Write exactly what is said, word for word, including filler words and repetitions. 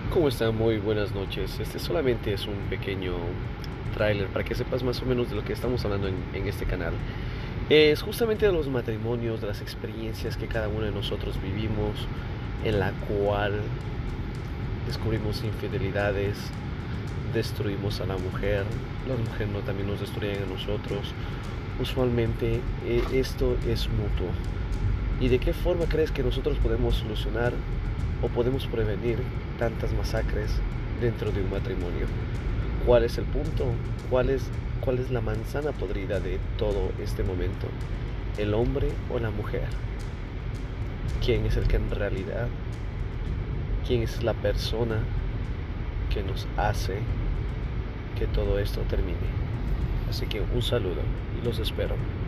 ¿Cómo están? Muy buenas noches. Este solamente es un pequeño tráiler para que sepas más o menos de lo que estamos hablando en, en este canal. Es justamente de los matrimonios, de las experiencias que cada uno de nosotros vivimos, en la cual descubrimos infidelidades, destruimos a la mujer, las mujeres no, también nos destruyen a nosotros. Usualmente eh, esto es mutuo. ¿Y de qué forma crees que nosotros podemos solucionar o podemos prevenir tantas masacres dentro de un matrimonio? ¿Cuál es el punto? ¿Cuál es, cuál es la manzana podrida de todo este momento? ¿El hombre o la mujer? ¿Quién es el que en realidad, quién es la persona que nos hace que todo esto termine? Así que un saludo y los espero.